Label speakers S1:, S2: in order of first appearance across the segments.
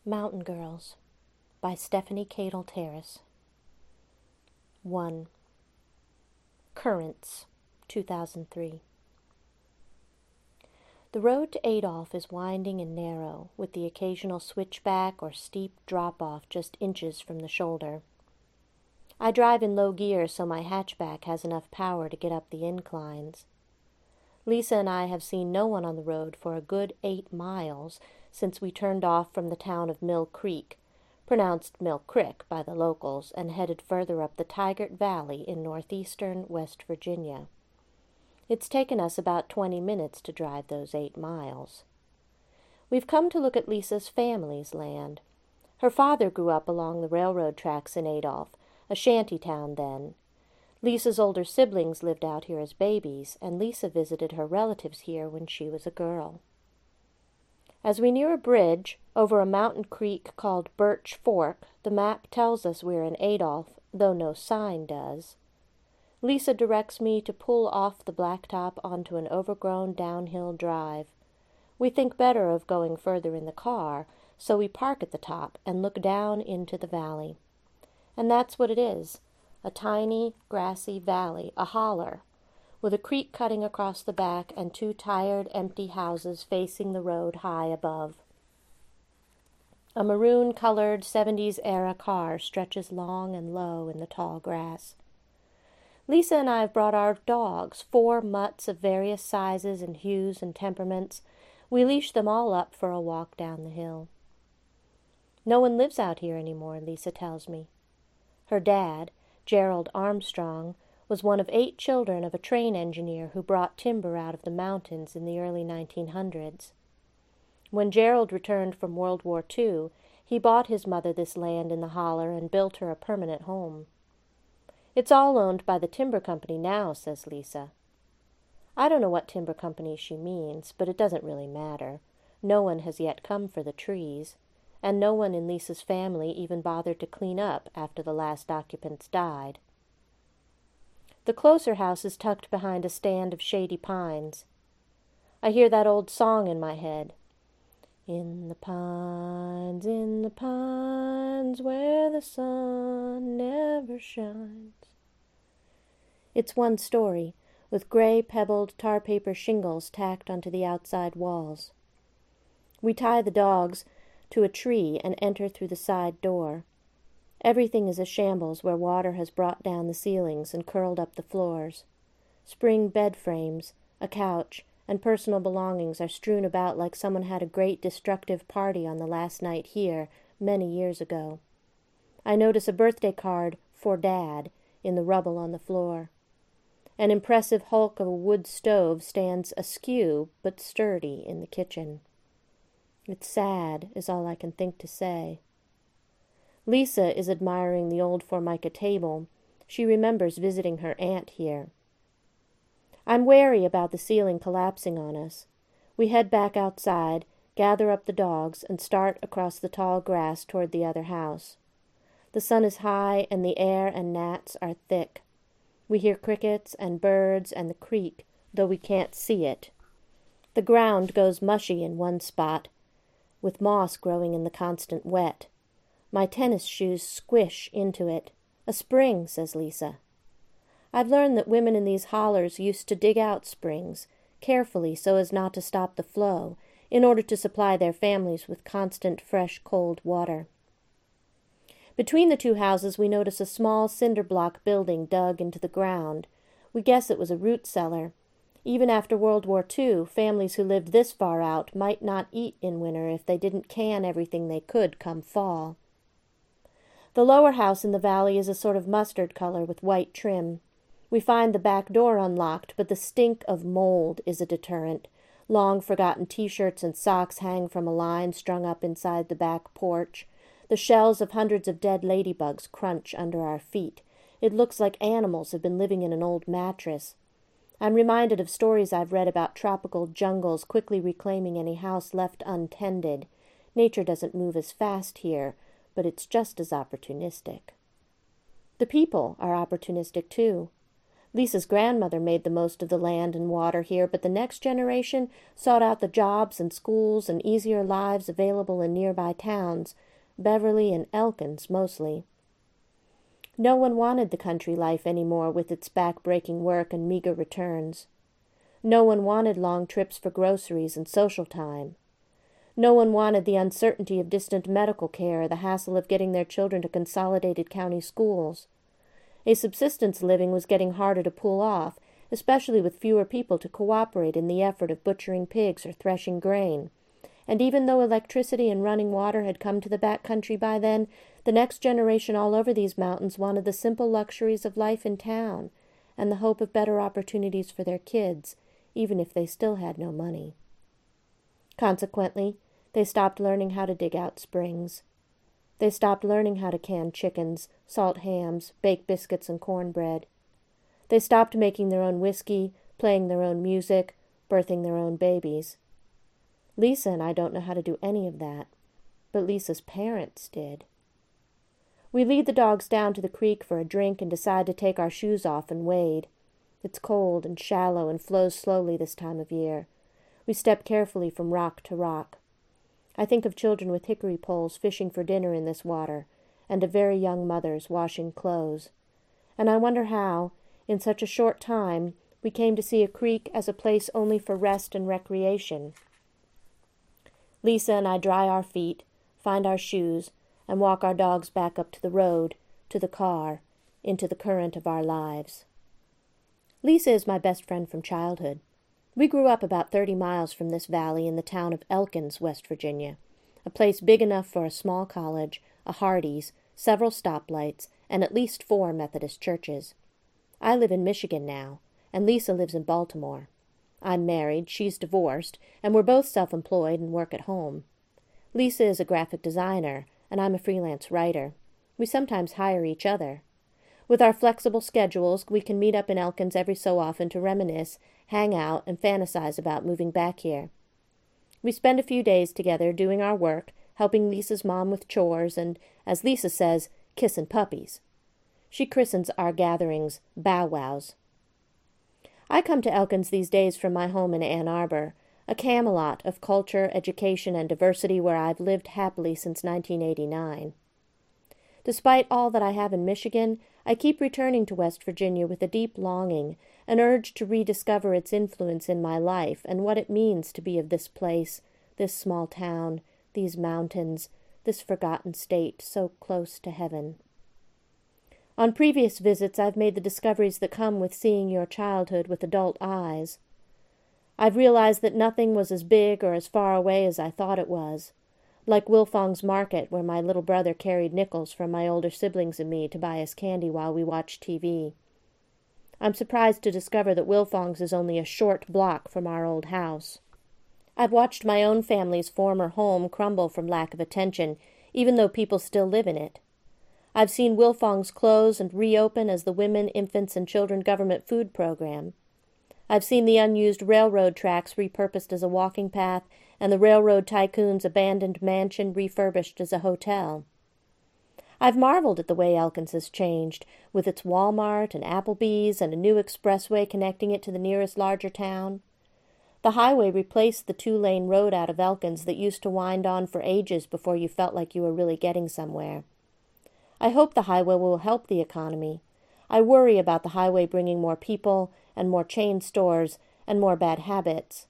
S1: Mountain Girls by Stephanie Cadell Terrace. 1. Currents, 2003. The road to Adolph is winding and narrow, with the occasional switchback or steep drop-off just inches from the shoulder. I drive in low gear so my hatchback has enough power to get up the inclines. Lisa and I have seen no one on the road for a good 8 miles since we turned off from the town of Mill Creek, pronounced Mill Crick by the locals, and headed further up the Tygart Valley in northeastern West Virginia. It's taken us about 20 minutes to drive those 8 miles. We've come to look at Lisa's family's land. Her father grew up along the railroad tracks in Adolph, a shanty town then. Lisa's older siblings lived out here as babies, and Lisa visited her relatives here when she was a girl. As we near a bridge over a mountain creek called Birch Fork, the map tells us we're in Adolph, though no sign does. Lisa directs me to pull off the blacktop onto an overgrown downhill drive. We think better of going further in the car, so we park at the top and look down into the valley. And that's what it is. A tiny, grassy valley, a holler, with a creek cutting across the back and 2 tired, empty houses facing the road high above. A maroon-colored 70s-era car stretches long and low in the tall grass. Lisa and I have brought our dogs, 4 mutts of various sizes and hues and temperaments. We leash them all up for a walk down the hill. No one lives out here anymore, Lisa tells me. Her dad, Gerald Armstrong, was one of 8 children of a train engineer who brought timber out of the mountains in the early 1900s. When Gerald returned from World War II, he bought his mother this land in the holler and built her a permanent home. It's all owned by the timber company now, says Lisa. I don't know what timber company she means, but it doesn't really matter. No one has yet come for the trees, and no one in Lisa's family even bothered to clean up after the last occupants died. The closer house is tucked behind a stand of shady pines. I hear that old song in my head. In the pines, where the sun never shines. It's one story, with gray pebbled tar paper shingles tacked onto the outside walls. We tie the dogs to a tree and enter through the side door. Everything is a shambles where water has brought down the ceilings and curled up the floors. Spring bed frames, a couch, and personal belongings are strewn about like someone had a great destructive party on the last night here many years ago. I notice a birthday card for Dad in the rubble on the floor. An impressive hulk of a wood stove stands askew but sturdy in the kitchen. It's sad, is all I can think to say. Lisa is admiring the old Formica table. She remembers visiting her aunt here. I'm wary about the ceiling collapsing on us. We head back outside, gather up the dogs, and start across the tall grass toward the other house. The sun is high, and the air and gnats are thick. We hear crickets and birds and the creek, though we can't see it. The ground goes mushy in one spot, with moss growing in the constant wet. My tennis shoes squish into it. A spring, says Lisa. I've learned that women in these hollers used to dig out springs, carefully so as not to stop the flow, in order to supply their families with constant, fresh, cold water. Between the 2 houses we notice a small cinder-block building dug into the ground. We guess it was a root cellar. Even after World War II, families who lived this far out might not eat in winter if they didn't can everything they could come fall. The lower house in the valley is a sort of mustard color with white trim. We find the back door unlocked, but the stink of mold is a deterrent. Long-forgotten T-shirts and socks hang from a line strung up inside the back porch. The shells of hundreds of dead ladybugs crunch under our feet. It looks like animals have been living in an old mattress. I'm reminded of stories I've read about tropical jungles quickly reclaiming any house left untended. Nature doesn't move as fast here, but it's just as opportunistic. The people are opportunistic, too. Lisa's grandmother made the most of the land and water here, but the next generation sought out the jobs and schools and easier lives available in nearby towns, Beverly and Elkins mostly. No one wanted the country life anymore with its back-breaking work and meager returns. No one wanted long trips for groceries and social time. No one wanted the uncertainty of distant medical care, the hassle of getting their children to consolidated county schools. A subsistence living was getting harder to pull off, especially with fewer people to cooperate in the effort of butchering pigs or threshing grain. And even though electricity and running water had come to the back country by then, the next generation all over these mountains wanted the simple luxuries of life in town and the hope of better opportunities for their kids, even if they still had no money. Consequently, they stopped learning how to dig out springs. They stopped learning how to can chickens, salt hams, bake biscuits and cornbread. They stopped making their own whiskey, playing their own music, birthing their own babies. Lisa and I don't know how to do any of that, but Lisa's parents did. We lead the dogs down to the creek for a drink and decide to take our shoes off and wade. It's cold and shallow and flows slowly this time of year. We step carefully from rock to rock. I think of children with hickory poles fishing for dinner in this water, and of very young mothers washing clothes. And I wonder how, in such a short time, we came to see a creek as a place only for rest and recreation. Lisa and I dry our feet, find our shoes, and walk our dogs back up to the road, to the car, into the current of our lives. Lisa is my best friend from childhood. We grew up about 30 miles from this valley in the town of Elkins, West Virginia, a place big enough for a small college, a Hardee's, several stoplights, and at least 4 Methodist churches. I live in Michigan now, and Lisa lives in Baltimore. I'm married, she's divorced, and we're both self-employed and work at home. Lisa is a graphic designer, and I'm a freelance writer. We sometimes hire each other. With our flexible schedules, we can meet up in Elkins every so often to reminisce, hang out, and fantasize about moving back here. We spend a few days together doing our work, helping Lisa's mom with chores, and, as Lisa says, kissin' puppies. She christens our gatherings bow wows. I come to Elkins these days from my home in Ann Arbor, a camelot of culture, education, and diversity where I've lived happily since 1989. Despite all that I have in Michigan, I keep returning to West Virginia with a deep longing, an urge to rediscover its influence in my life and what it means to be of this place, this small town, these mountains, this forgotten state so close to heaven. On previous visits, I've made the discoveries that come with seeing your childhood with adult eyes. I've realized that nothing was as big or as far away as I thought it was, like Wilfong's Market, where my little brother carried nickels from my older siblings and me to buy us candy while we watched TV. I'm surprised to discover that Wilfong's is only a short block from our old house. I've watched my own family's former home crumble from lack of attention, even though people still live in it. I've seen Wilfong's close and reopen as the Women, Infants, and Children Government Food Program. I've seen the unused railroad tracks repurposed as a walking path and the railroad tycoon's abandoned mansion refurbished as a hotel. I've marveled at the way Elkins has changed, with its Walmart and Applebee's and a new expressway connecting it to the nearest larger town. The highway replaced the 2-lane road out of Elkins that used to wind on for ages before you felt like you were really getting somewhere. I hope the highway will help the economy. I worry about the highway bringing more people and more chain stores and more bad habits.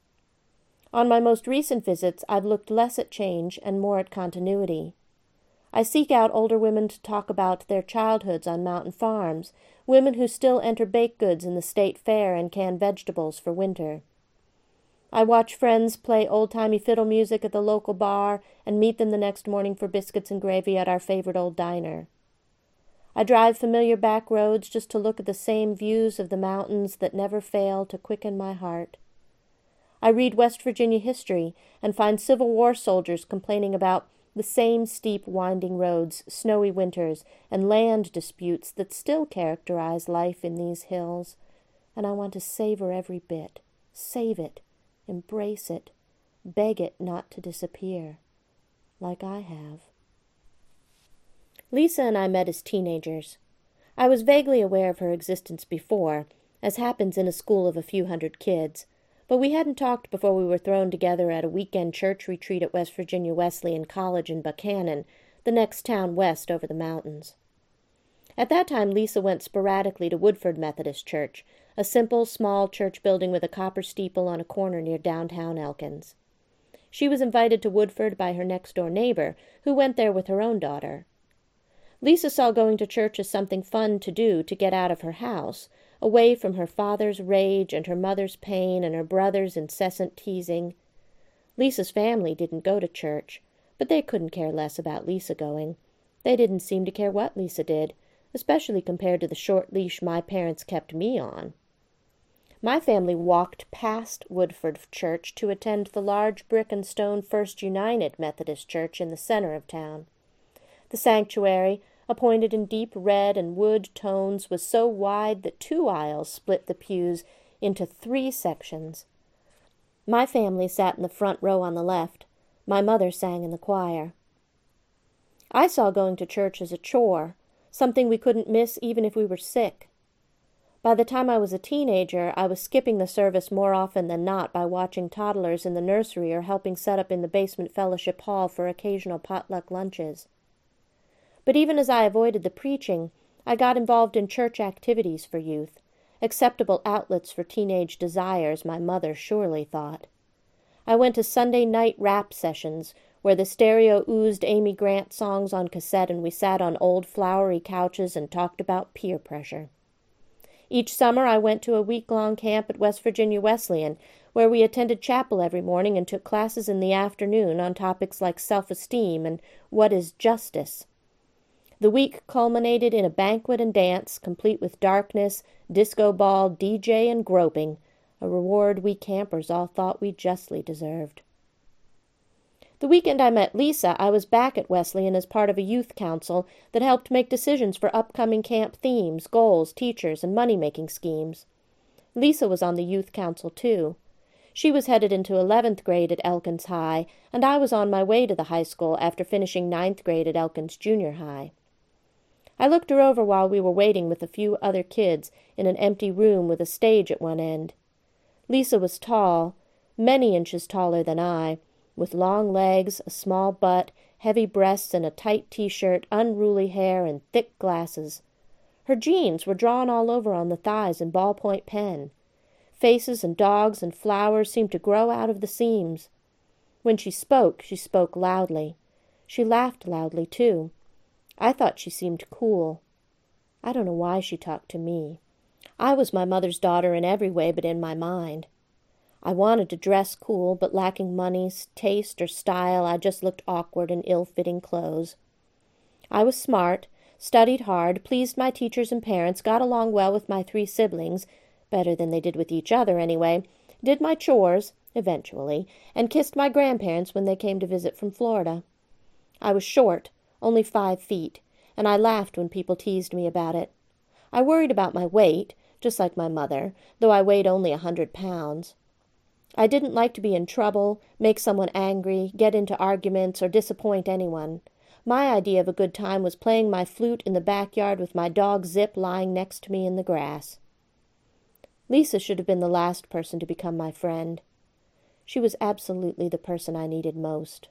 S1: On my most recent visits, I've looked less at change and more at continuity. I seek out older women to talk about their childhoods on mountain farms, women who still enter baked goods in the state fair and can vegetables for winter. I watch friends play old-timey fiddle music at the local bar and meet them the next morning for biscuits and gravy at our favorite old diner. I drive familiar back roads just to look at the same views of the mountains that never fail to quicken my heart. I read West Virginia history and find Civil War soldiers complaining about the same steep, winding roads, snowy winters, and land disputes that still characterize life in these hills, and I want to savor every bit, save it, embrace it, beg it not to disappear, like I have. Lisa and I met as teenagers. I was vaguely aware of her existence before, as happens in a school of a few hundred kids, but we hadn't talked before we were thrown together at a weekend church retreat at West Virginia Wesleyan College in Buchanan, the next town west over the mountains. At that time, Lisa went sporadically to Woodford Methodist Church, a simple, small church building with a copper steeple on a corner near downtown Elkins. She was invited to Woodford by her next-door neighbor, who went there with her own daughter. Lisa saw going to church as something fun to do to get out of her house, away from her father's rage and her mother's pain and her brother's incessant teasing. Lisa's family didn't go to church, but they couldn't care less about Lisa going. They didn't seem to care what Lisa did, especially compared to the short leash my parents kept me on. My family walked past Woodford Church to attend the large brick and stone First United Methodist Church in the center of town. The sanctuary, appointed in deep red and wood tones, was so wide that 2 aisles split the pews into 3 sections. My family sat in the front row on the left. My mother sang in the choir. I saw going to church as a chore, something we couldn't miss even if we were sick. By the time I was a teenager, I was skipping the service more often than not by watching toddlers in the nursery or helping set up in the basement fellowship hall for occasional potluck lunches. But even as I avoided the preaching, I got involved in church activities for youth, acceptable outlets for teenage desires, my mother surely thought. I went to Sunday night rap sessions, where the stereo oozed Amy Grant songs on cassette and we sat on old flowery couches and talked about peer pressure. Each summer I went to a week-long camp at West Virginia Wesleyan, where we attended chapel every morning and took classes in the afternoon on topics like self-esteem and what is justice. The week culminated in a banquet and dance, complete with darkness, disco ball, DJ, and groping, a reward we campers all thought we justly deserved. The weekend I met Lisa, I was back at Wesleyan as part of a youth council that helped make decisions for upcoming camp themes, goals, teachers, and money-making schemes. Lisa was on the youth council, too. She was headed into 11th grade at Elkins High, and I was on my way to the high school after finishing 9th grade at Elkins Junior High. I looked her over while we were waiting with a few other kids in an empty room with a stage at one end. Lisa was tall, many inches taller than I, with long legs, a small butt, heavy breasts, and a tight T-shirt, unruly hair, and thick glasses. Her jeans were drawn all over on the thighs in ballpoint pen. Faces and dogs and flowers seemed to grow out of the seams. When she spoke loudly. She laughed loudly, too. I thought she seemed cool. I don't know why she talked to me. I was my mother's daughter in every way but in my mind. I wanted to dress cool, but lacking money, taste, or style, I just looked awkward in ill-fitting clothes. I was smart, studied hard, pleased my teachers and parents, got along well with my 3 siblings, better than they did with each other anyway, did my chores, eventually, and kissed my grandparents when they came to visit from Florida. I was short, only 5 feet, and I laughed when people teased me about it. I worried about my weight, just like my mother, though I weighed only 100 pounds. I didn't like to be in trouble, make someone angry, get into arguments, or disappoint anyone. My idea of a good time was playing my flute in the backyard with my dog Zip lying next to me in the grass. Lisa should have been the last person to become my friend. She was absolutely the person I needed most.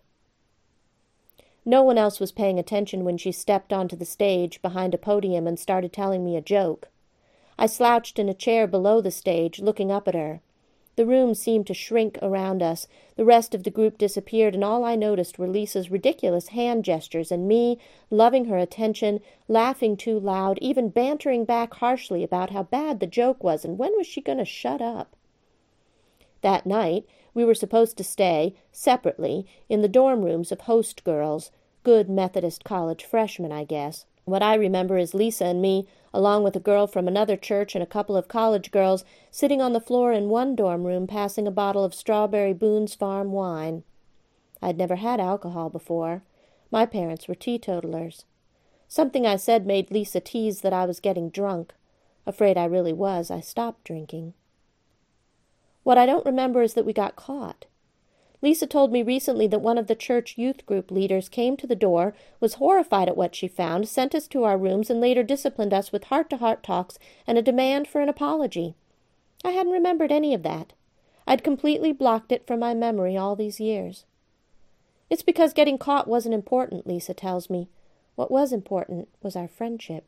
S1: No one else was paying attention when she stepped onto the stage behind a podium and started telling me a joke. I slouched in a chair below the stage, looking up at her. The room seemed to shrink around us. The rest of the group disappeared, and all I noticed were Lisa's ridiculous hand gestures and me, loving her attention, laughing too loud, even bantering back harshly about how bad the joke was and when was she going to shut up. That night, we were supposed to stay, separately, in the dorm rooms of host girls, good Methodist college freshmen, I guess. What I remember is Lisa and me, along with a girl from another church and a couple of college girls, sitting on the floor in one dorm room passing a bottle of Strawberry Boone's Farm wine. I'd never had alcohol before. My parents were teetotalers. Something I said made Lisa tease that I was getting drunk. Afraid I really was, I stopped drinking. What I don't remember is that we got caught. Lisa told me recently that one of the church youth group leaders came to the door, was horrified at what she found, sent us to our rooms, and later disciplined us with heart-to-heart talks and a demand for an apology. I hadn't remembered any of that. I'd completely blocked it from my memory all these years. It's because getting caught wasn't important, Lisa tells me. What was important was our friendship.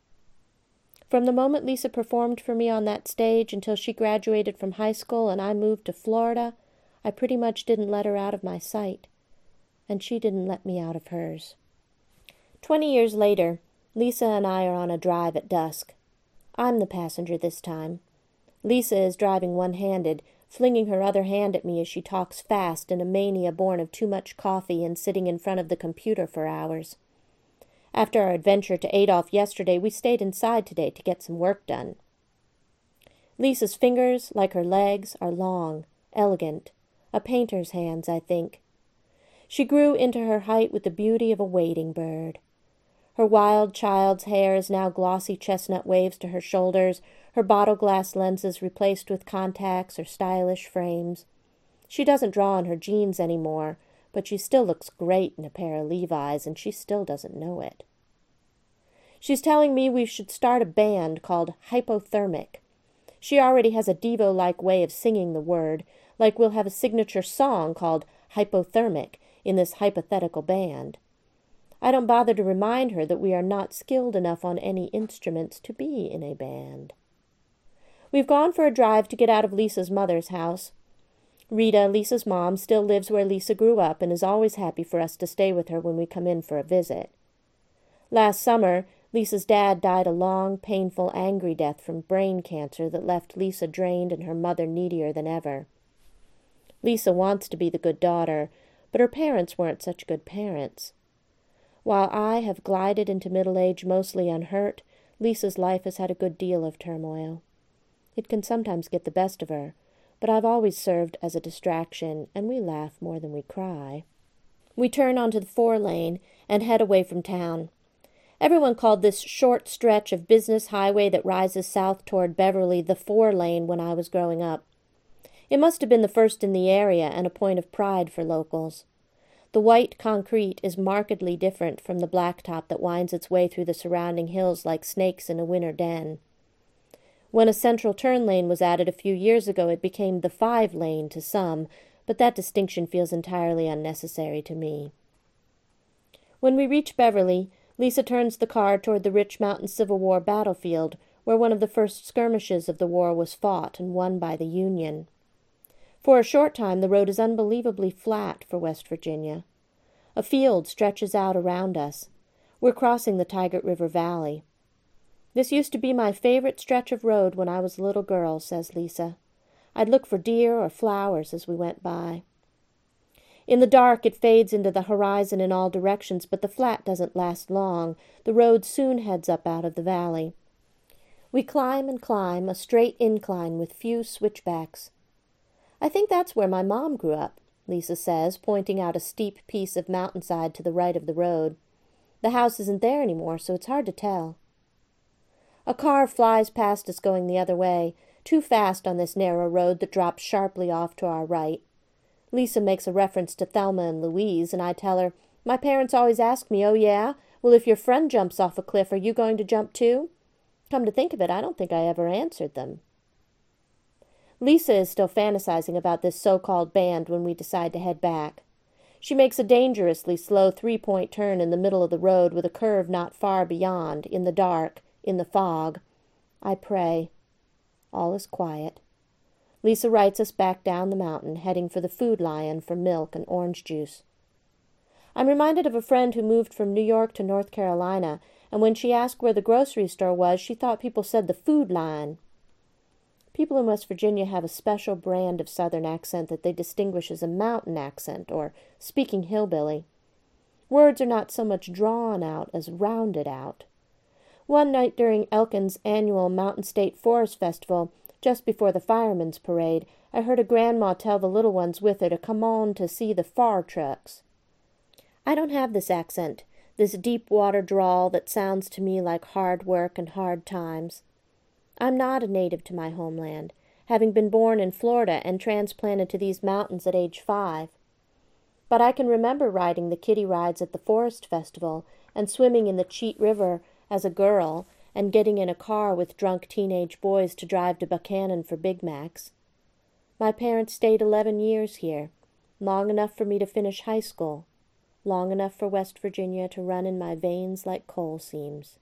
S1: From the moment Lisa performed for me on that stage until she graduated from high school and I moved to Florida, I pretty much didn't let her out of my sight, and she didn't let me out of hers. 20 years later, Lisa and I are on a drive at dusk. I'm the passenger this time. Lisa is driving one-handed, flinging her other hand at me as she talks fast in a mania born of too much coffee and sitting in front of the computer for hours. After our adventure to Adolph yesterday, we stayed inside today to get some work done. Lisa's fingers, like her legs, are long, elegant, a painter's hands, I think. She grew into her height with the beauty of a wading bird. Her wild child's hair is now glossy chestnut waves to her shoulders, her bottle-glass lenses replaced with contacts or stylish frames. She doesn't draw on her jeans anymore, but she still looks great in a pair of Levi's, and she still doesn't know it. She's telling me we should start a band called Hypothermic. She already has a Devo-like way of singing the word, like we'll have a signature song called Hypothermic in this hypothetical band. I don't bother to remind her that we are not skilled enough on any instruments to be in a band. We've gone for a drive to get out of Lisa's mother's house. Rita, Lisa's mom, still lives where Lisa grew up and is always happy for us to stay with her when we come in for a visit. Last summer, Lisa's dad died a long, painful, angry death from brain cancer that left Lisa drained and her mother needier than ever. Lisa wants to be the good daughter, but her parents weren't such good parents. While I have glided into middle age mostly unhurt, Lisa's life has had a good deal of turmoil. It can sometimes get the best of her, but I've always served as a distraction, and we laugh more than we cry. We turn onto the 4-lane and head away from town. Everyone called this short stretch of business highway that rises south toward Beverly the 4-lane when I was growing up. It must have been the first in the area and a point of pride for locals. The white concrete is markedly different from the blacktop that winds its way through the surrounding hills like snakes in a winter den. When a central turn lane was added a few years ago, it became the 5-lane to some, but that distinction feels entirely unnecessary to me. When we reach Beverly, Lisa turns the car toward the rich mountain Civil War battlefield, where one of the first skirmishes of the war was fought and won by the Union. For a short time, the road is unbelievably flat for West Virginia. A field stretches out around us. We're crossing the Tygart River Valley. This used to be my favorite stretch of road when I was a little girl, says Lisa. I'd look for deer or flowers as we went by. In the dark, it fades into the horizon in all directions, but the flat doesn't last long. The road soon heads up out of the valley. We climb and climb, a straight incline with few switchbacks. I think that's where my mom grew up, Lisa says, pointing out a steep piece of mountainside to the right of the road. The house isn't there anymore, so it's hard to tell. A car flies past us going the other way, too fast on this narrow road that drops sharply off to our right. Lisa makes a reference to Thelma and Louise, and I tell her, "My parents always ask me, 'Oh, yeah? Well, if your friend jumps off a cliff, are you going to jump too?' Come to think of it, I don't think I ever answered them." Lisa is still fantasizing about this so-called band when we decide to head back. She makes a dangerously slow 3-point turn in the middle of the road with a curve not far beyond, in the dark, in the fog. I pray. All is quiet. Lisa writes us back down the mountain, heading for the Food Lion for milk and orange juice. I'm reminded of a friend who moved from New York to North Carolina, and when she asked where the grocery store was, she thought people said the food line. People in West Virginia have a special brand of Southern accent that they distinguish as a mountain accent, or speaking hillbilly. Words are not so much drawn out as rounded out. One night during Elkin's annual Mountain State Forest Festival, just before the firemen's parade, I heard a grandma tell the little ones with her to come on to see the far trucks. I don't have this accent, this deep-water drawl that sounds to me like hard work and hard times. I'm not a native to my homeland, having been born in Florida and transplanted to these mountains at age 5. But I can remember riding the kiddie rides at the Forest Festival and swimming in the Cheat River as a girl and getting in a car with drunk teenage boys to drive to Buchanan for Big Macs. My parents stayed 11 years here, long enough for me to finish high school, long enough for West Virginia to run in my veins like coal seams.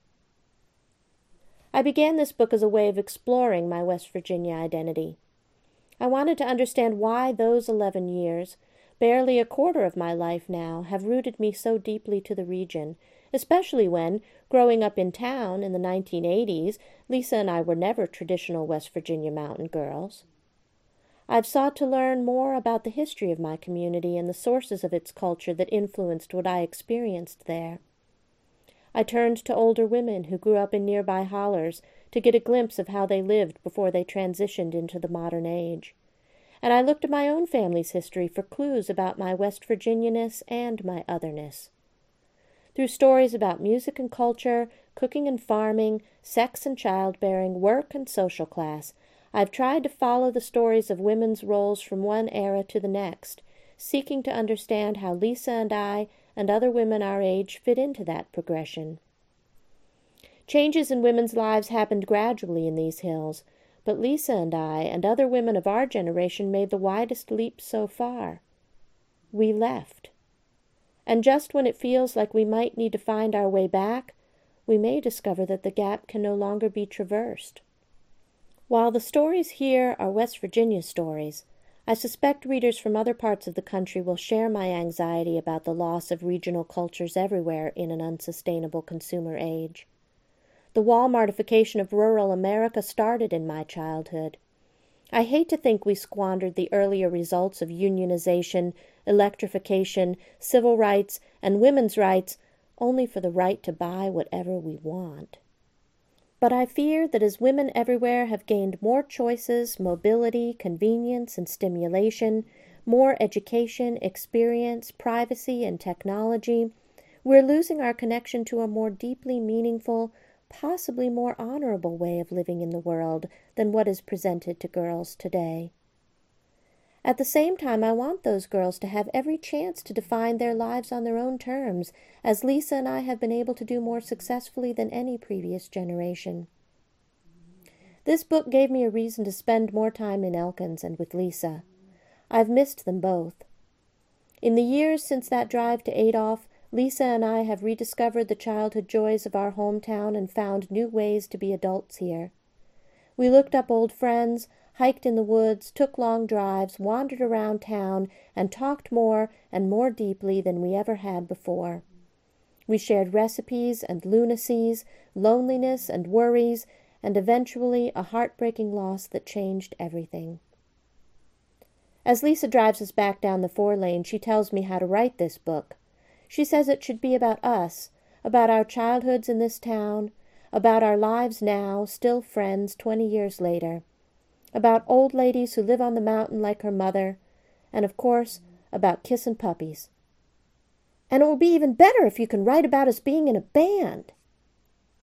S1: I began this book as a way of exploring my West Virginia identity. I wanted to understand why those 11 years, barely a quarter of my life now, have rooted me so deeply to the region, especially when, growing up in town in the 1980s, Lisa and I were never traditional West Virginia mountain girls. I've sought to learn more about the history of my community and the sources of its culture that influenced what I experienced there. I turned to older women who grew up in nearby hollers to get a glimpse of how they lived before they transitioned into the modern age. And I looked at my own family's history for clues about my West Virginia-ness and my otherness. Through stories about music and culture, cooking and farming, sex and childbearing, work and social class, I've tried to follow the stories of women's roles from one era to the next, seeking to understand how Lisa and I and other women our age fit into that progression. Changes in women's lives happened gradually in these hills, but Lisa and I and other women of our generation made the widest leap so far. We left. And just when it feels like we might need to find our way back, we may discover that the gap can no longer be traversed. While the stories here are West Virginia stories, I suspect readers from other parts of the country will share my anxiety about the loss of regional cultures everywhere in an unsustainable consumer age. The Walmartification of rural America started in my childhood. I hate to think we squandered the earlier results of unionization, electrification, civil rights, and women's rights only for the right to buy whatever we want. But I fear that as women everywhere have gained more choices, mobility, convenience, and stimulation, more education, experience, privacy, and technology, we're losing our connection to a more deeply meaningful, possibly more honorable way of living in the world than what is presented to girls today. At the same time, I want those girls to have every chance to define their lives on their own terms, as Lisa and I have been able to do more successfully than any previous generation. This book gave me a reason to spend more time in Elkins and with Lisa. I've missed them both. In the years since that drive to Adolph, Lisa and I have rediscovered the childhood joys of our hometown and found new ways to be adults here. We looked up old friends, hiked in the woods, took long drives, wandered around town, and talked more and more deeply than we ever had before. We shared recipes and lunacies, loneliness and worries, and eventually a heartbreaking loss that changed everything. As Lisa drives us back down the 4-lane, she tells me how to write this book. She says it should be about us, about our childhoods in this town, about our lives now, still friends 20 years later, about old ladies who live on the mountain like her mother, and, of course, about kissin' puppies. And it will be even better if you can write about us being in a band.